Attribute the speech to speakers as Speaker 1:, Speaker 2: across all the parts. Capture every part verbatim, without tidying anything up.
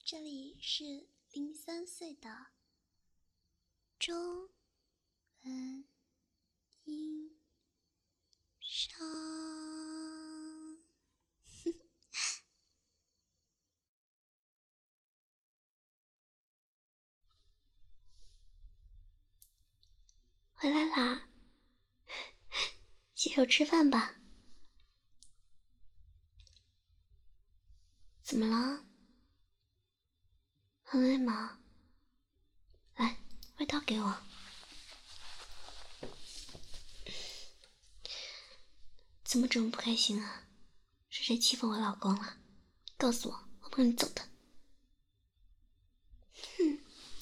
Speaker 1: 这里是零三岁的中文音上。回来啦，洗手吃饭吧。怎么了？很累吗？来，外套给我。怎么这么不开心啊？是谁欺负我老公了？告诉我，我帮你揍他。哼，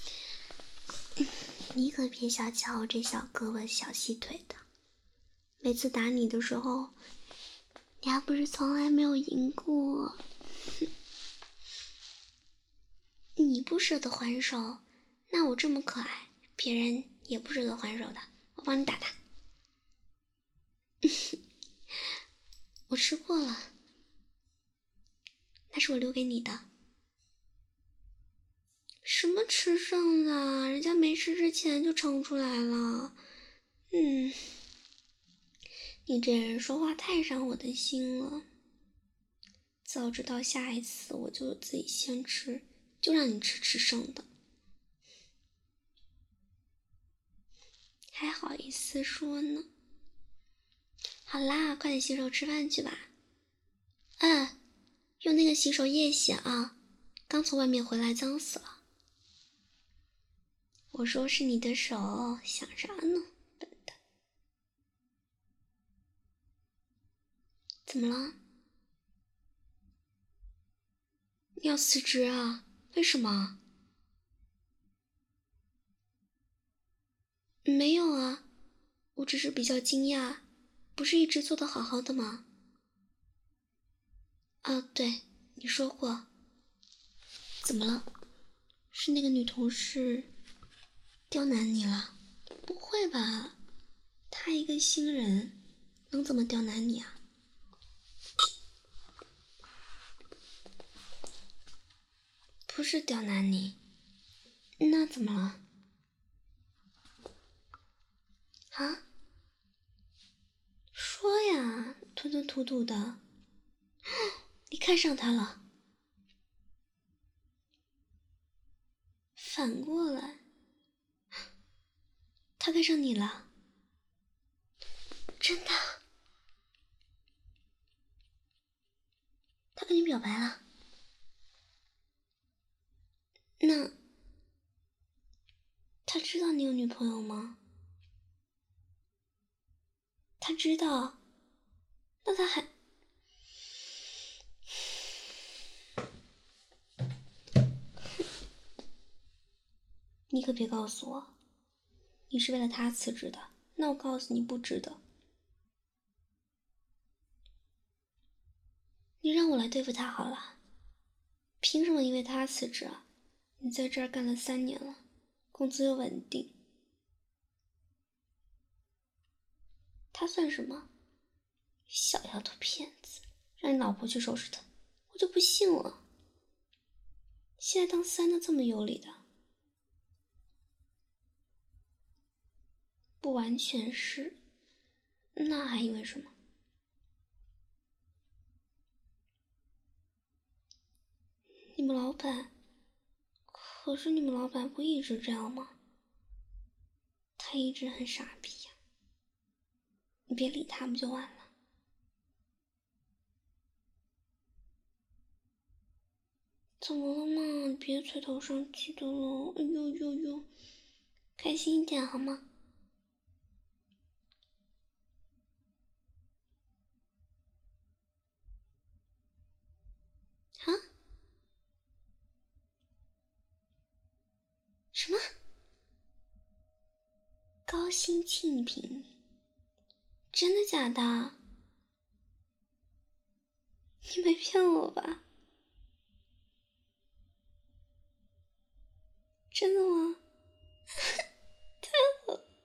Speaker 1: 你可别小瞧我这小胳膊小细腿的，每次打你的时候，你还不是从来没有赢过。你不舍得还手，那我这么可爱，别人也不舍得还手的，我帮你打他。我吃过了，那是我留给你的。什么吃剩的？人家没吃之前就盛出来了。嗯，你这人说话太伤我的心了。早知道下一次我就自己先吃，就让你吃吃剩的。还好意思说呢？好啦，快点洗手吃饭去吧。哎，用那个洗手液洗啊，刚从外面回来脏死了。我说是你的手，想啥呢，笨蛋。怎么了？你要辞职啊？为什么？没有啊，我只是比较惊讶，不是一直做得好好的吗？啊，对，你说过。怎么了？是那个女同事刁难你了？不会吧，她一个新人，能怎么刁难你啊？不是刁难你，那怎么了？啊？说呀，吞吞吐吐的。你看上他了？反过来，他看上你了？真的？他跟你表白了？那他知道你有女朋友吗？他知道，那他还……你可别告诉我，你是为了他辞职的。那我告诉你，不值得。你让我来对付他好了。凭什么因为他辞职啊？你在这儿干了三年了，工资又稳定。他算什么？小丫头片子，让你老婆去收拾他，我就不信了。现在当三的这么有理的？不完全是，那还因为什么？你们老板，可是你们老板不一直这样吗？他一直很傻逼呀，你别理他们就完了。怎么了嘛？你别垂头丧气的了。哎呦呦呦，开心一点好吗？啊？什么？高薪庆平？真的假的？你没骗我吧？真的吗？太好了。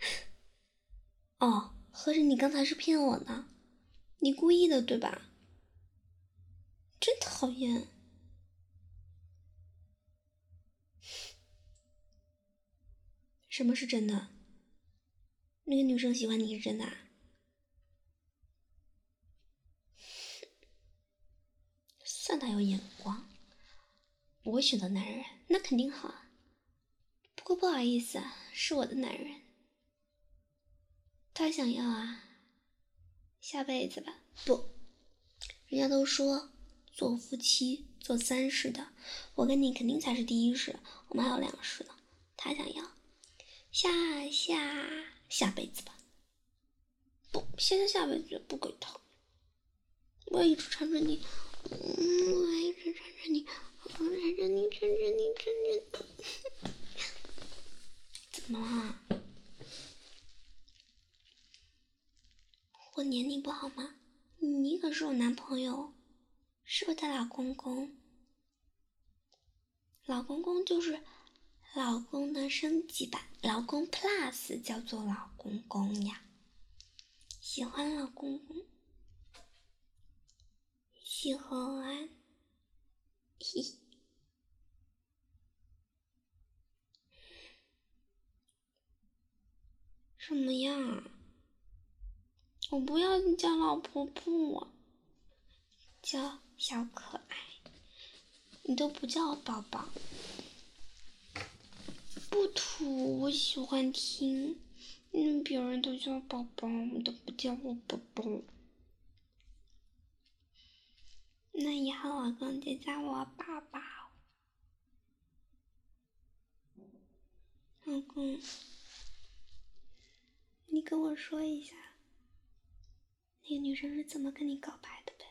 Speaker 1: 哦，合着你刚才是骗我呢？你故意的对吧？真讨厌。 什么是真的？那个女生喜欢你是真的啊？算他有眼光，不会选择男人，那肯定好啊。不过不好意思啊，是我的男人。他想要啊，下辈子吧。不，人家都说做夫妻做三世的，我跟你肯定才是第一世，我们还有两世呢。他想要下下下辈子吧。不，下下下辈子不给他。我要一直缠着你，嗯，我要一直缠着你，我缠着你，缠着你，缠着你。怎么了？我黏你不好吗？你可是我男朋友，是我的老公公。老公公就是老公的升级版，老公 plus 叫做老公公呀。喜欢老公公，喜欢。嘿，什么样？我不要你叫老婆婆，叫小可爱。你都不叫我宝宝。不土，我喜欢听。嗯，别人都叫宝宝，我都不叫我宝宝。那以后老公就叫我宝宝。老公，你跟我说一下，那个女生是怎么跟你告白的呗？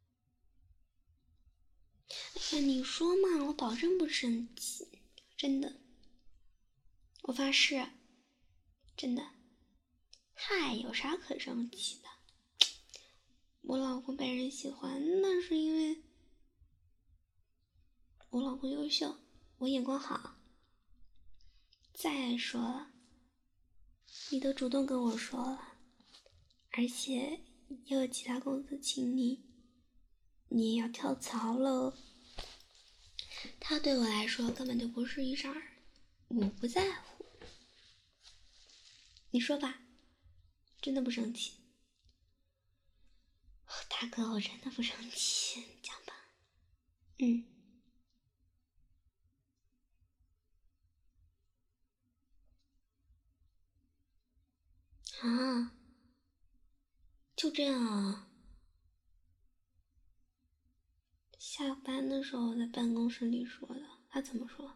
Speaker 1: 哎呀，你说嘛，我保证不生气，真的，我发誓，真的。嗨，有啥可生气的？我老公被人喜欢，那是因为我老公优秀，我眼光好。再说了，你都主动跟我说了，而且也有其他公司请你，你也要跳槽了。他对我来说根本就不是一事儿，我不在乎。你说吧，真的不生气？大哥，我真的不生气，讲吧。嗯。啊，就这样啊？下班的时候在办公室里说的，他怎么说？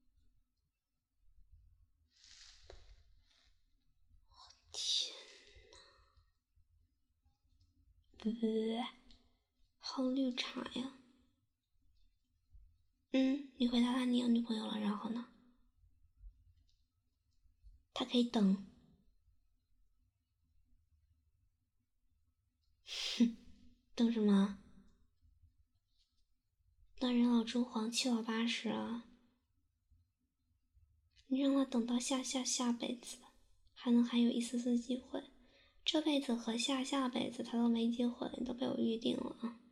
Speaker 1: 天哪！不不不，好绿茶呀！嗯，你回答他你有女朋友了，然后呢？他可以等。哼，等什么？那人老珠黄，七老八十啊！你让他等到下下下辈子，还能还有一丝丝机会。这辈子和下下辈子他都没机会，都被我预定了啊！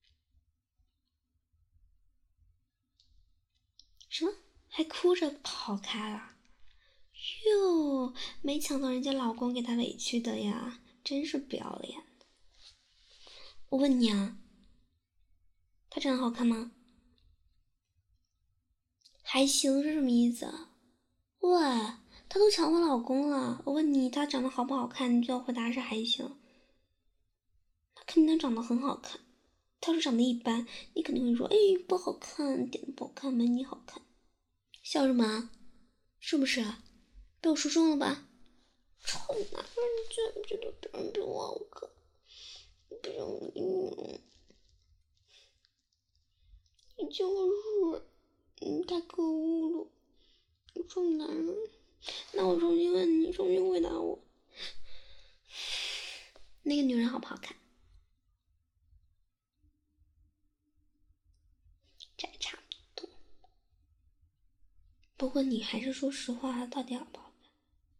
Speaker 1: 什么？还哭着跑开了？哟，没抢到人家老公给她委屈的呀，真是不要脸。我问你啊，她长得好看吗？还行是什么意思啊？喂，她都抢我老公了，我问你她长得好不好看，你就要回答是还行。她肯定长得很好看，她要是长得一般，你肯定会说，哎，不好看，点的不好看，没你好看。笑什么？是不是？被我说中了吧？臭男人，居然觉得别人比我好看，不想你。你就是你太可恶了，臭男人。那我重新问你，重新回答我，那个女人好不好看？这还差不多。不过你还是说实话，到底好不好看？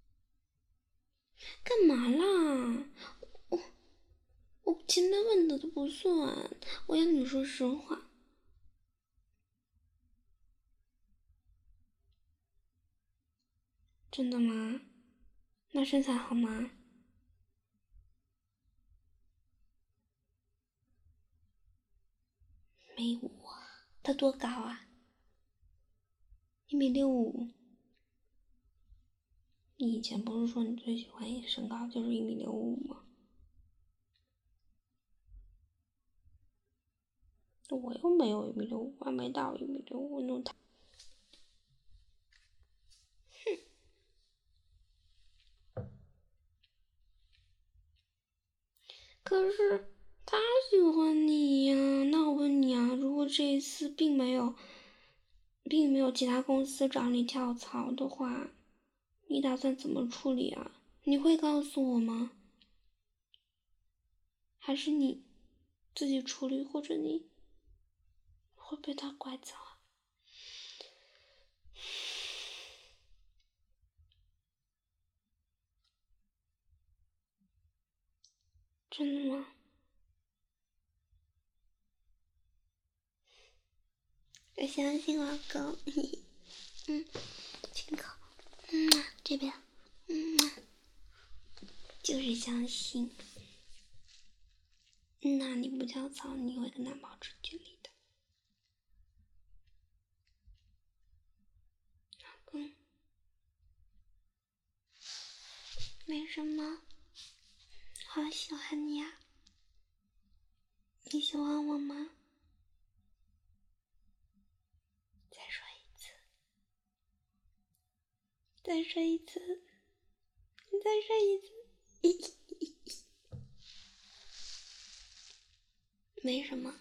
Speaker 1: 干嘛啦？我我前面问的都不算，我要你说实话。 真的吗？那身材好吗？没我，他多高啊？一米六五。你以前不是说你最喜欢身高就是一米六五吗？我又没有一米六五，还没到一米六五，那太……哼。可是他喜欢你呀，那我问你啊，如果这一次并没有，并没有其他公司找你跳槽的话，你打算怎么处理啊？你会告诉我吗？还是你自己处理，或者你会被他拐走啊？真的吗？我相信老公。嗯，亲口。嗯，这边。嗯，就是相信。那你不跳槽，你会跟他保持距离的。老公，没什么，好喜欢你啊。你喜欢我吗？再说一次，再说一次，你再说一次。没什么。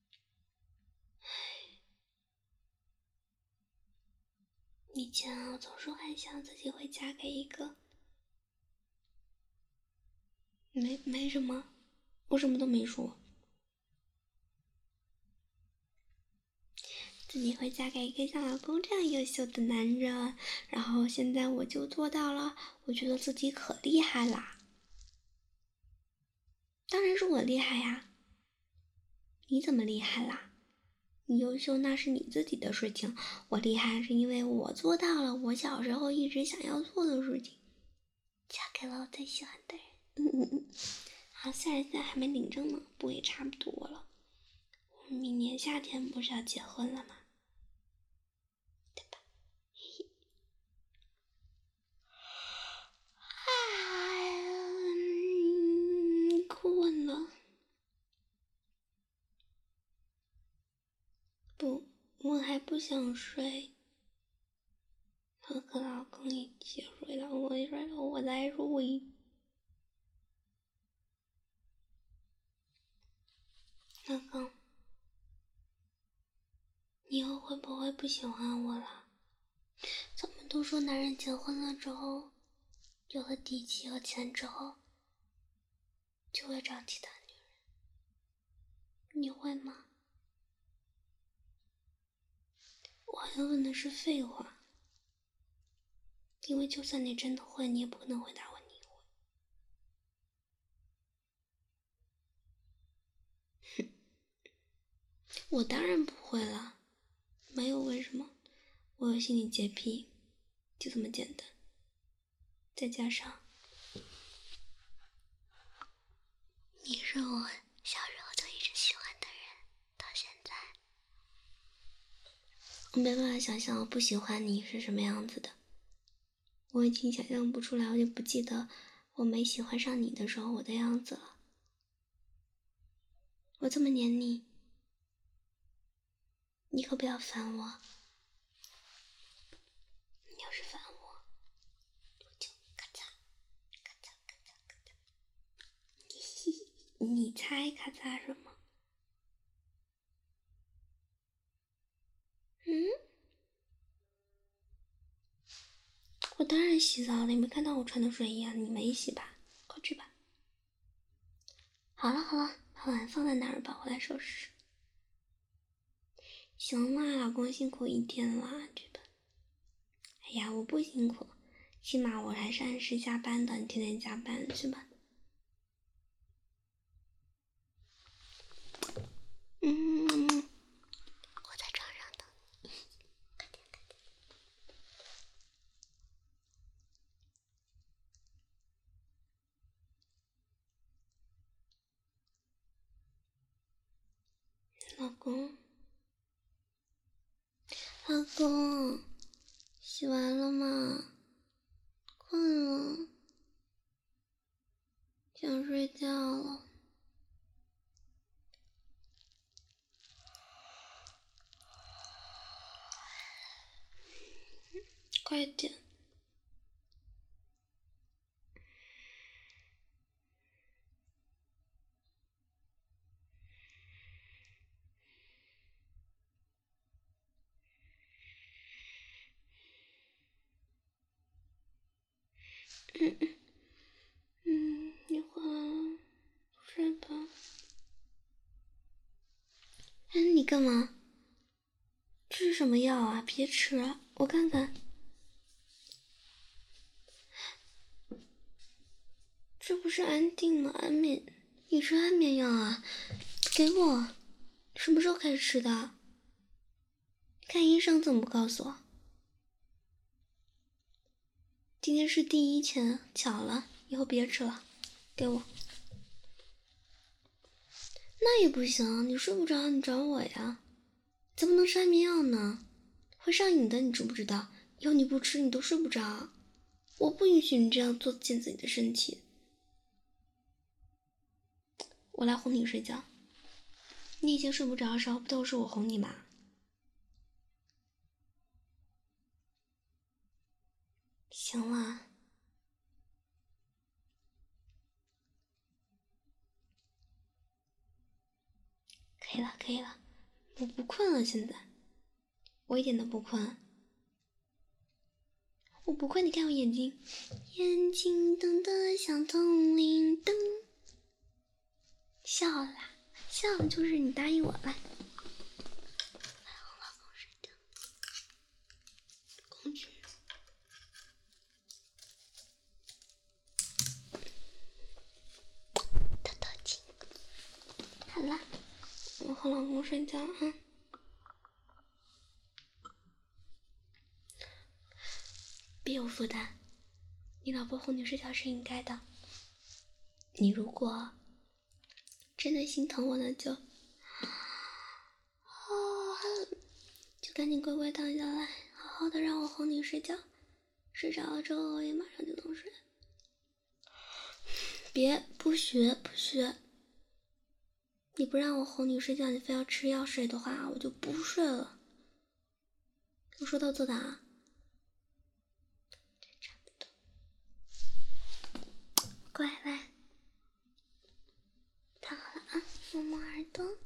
Speaker 1: 以前我总是幻想自己会嫁给一个……没没什么，我什么都没说。自己会嫁给一个像老公这样优秀的男人，然后现在我就做到了，我觉得自己可厉害啦。当然是我厉害呀，你怎么厉害啦？你优秀那是你自己的事情，我厉害是因为我做到了我小时候一直想要做的事情，嫁给了我最喜欢的人。嗯嗯嗯。好，虽然现在还没领证呢，不过也差不多了。我们明年夏天不是要结婚了吗？对吧？困了。不，我还不想睡。和和老公一起睡了，我睡了，我再睡。老公，你以后会不会不喜欢我了？咱们都说男人结婚了之后，有了底气和钱之后，就会找其他女人。你会吗？我要问的是废话，因为就算你真的会，你也不可能回答我你会。我当然不会了，没有为什么，我有心理洁癖，就这么简单。再加上你是我小时候就一直喜欢的人，到现在我没办法想象我不喜欢你是什么样子的。我已经想象不出来，我就不记得我没喜欢上你的时候我的样子了。我这么黏你，你可不要烦我。你要是烦我，我就咔嚓咔嚓咔嚓咔嚓。你猜咔嚓什么？嗯？我当然洗澡了，你没看到我穿的睡衣啊？你没洗吧？快去吧。好了好了，把碗放在那儿吧，我来收拾。行啦，老公辛苦一天啦，去吧。哎呀，我不辛苦，起码我还是按时下班的，你天天加班去吧。嗯，我在床上等你，快点快点。 老公，洗完了吗？困了，想睡觉了。快点。嗯嗯，你回来了，睡吧。哎，你干嘛？这是什么药啊？别吃啊，我看看。这不是安定吗？安眠，你吃安眠药啊？给我。什么时候开始吃的？看医生怎么不告诉我？今天是第一天，巧了，以后别吃了，给我。那也不行，你睡不着，你找我呀。怎么能吃安眠药呢？会上瘾的，你知不知道？以后你不吃，你都睡不着。我不允许你这样做践自己的身体。我来哄你睡觉。你以前睡不着的时候，不都是我哄你吗？行了，可以了，可以了，我不困了。现在我一点都不困，我不困。你看我眼睛，眼睛瞪得像铜铃灯。笑了，笑了，就是你答应我来。来哄老公睡觉，公主。偷偷亲。好了，我和老公睡觉啊。别有负担，你老婆哄你睡觉是应该的。你如果真的心疼我，那就，哦，就赶紧乖乖躺下来，好好的让我哄你睡觉。睡着了之后，我也马上就能睡。别，不许，不许！你不让我哄你睡觉，你非要吃药睡的话，我就不睡了。我说到做到啊！差不多。乖，来，躺好了啊，摸摸耳朵。